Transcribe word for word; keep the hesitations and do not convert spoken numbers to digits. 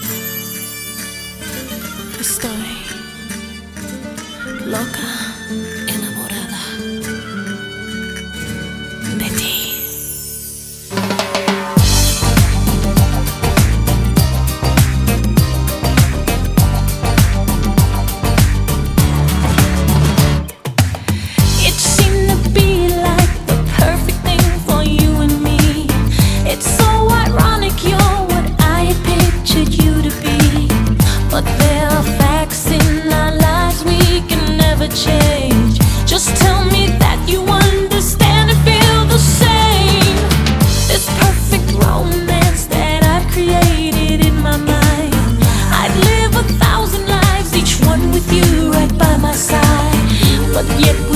Estoy loca, enamorada de ti. It seemed to be like the perfect thing for you and me. It's so ironic you're what I had pictured you to be. But there are facts in our lives we can never change. Just tell me that you understand and feel the same. This perfect romance that I've created in my mind, I'd live a thousand lives, each one with you right by my side. But yet